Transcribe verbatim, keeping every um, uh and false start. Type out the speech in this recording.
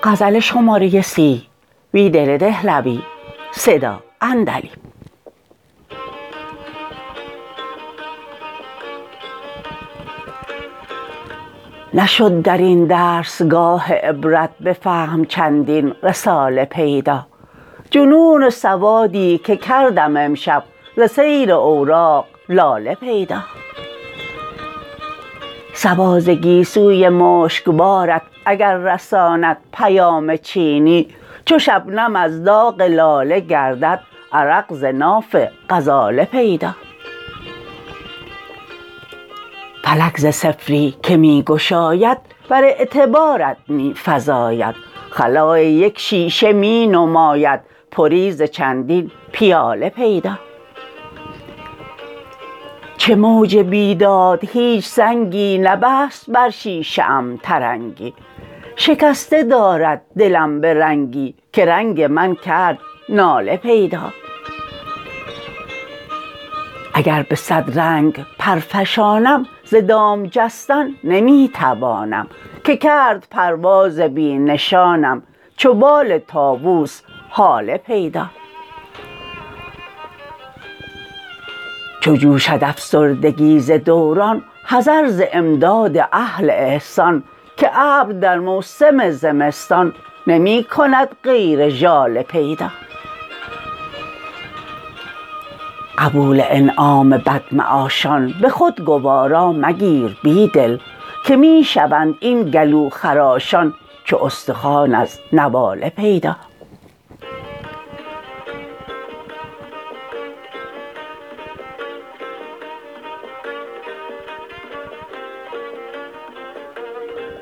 غزل شماره سی بیدل دهلوی صدا اندلی. نشد در این درسگاه عبرت به فهم چندین رساله پیدا. جنون سوادی که کردم امشب ز سیر اوراق لاله پیدا. صبا ز گیسوی مشکبارت اگر رساند پیام چینی، چو شبنم از داغ لاله گردد عرق ز ناف غزاله پیدا. فلک ز صفری که می گشاید بر اعتبارت می فزاید. خلای یک شیشه می نماید پری ز چندین پیاله پیدا. چه موج بیداد هیچ سنگی نبست بر شیشه ام ترنگی. شکسته دارد دلم به رنگی که رنگ من کرد ناله پیدا. اگر به صد رنگ پرفشانم ز دام جستن نمی توانم، که کرد پرواز بی نشانم چو بال طاووس هاله پیدا. چو جوشد افسردگی ز دوران حذر ز امداد اهل احسان، که ابر در موسم زمستان نمی کند غیر ژاله پیدا. قبول انعام بدمعاشان به خود گوارا مگیر بیدل، که می شوند این گلوخراشان چو استخوان از نواله پیدا.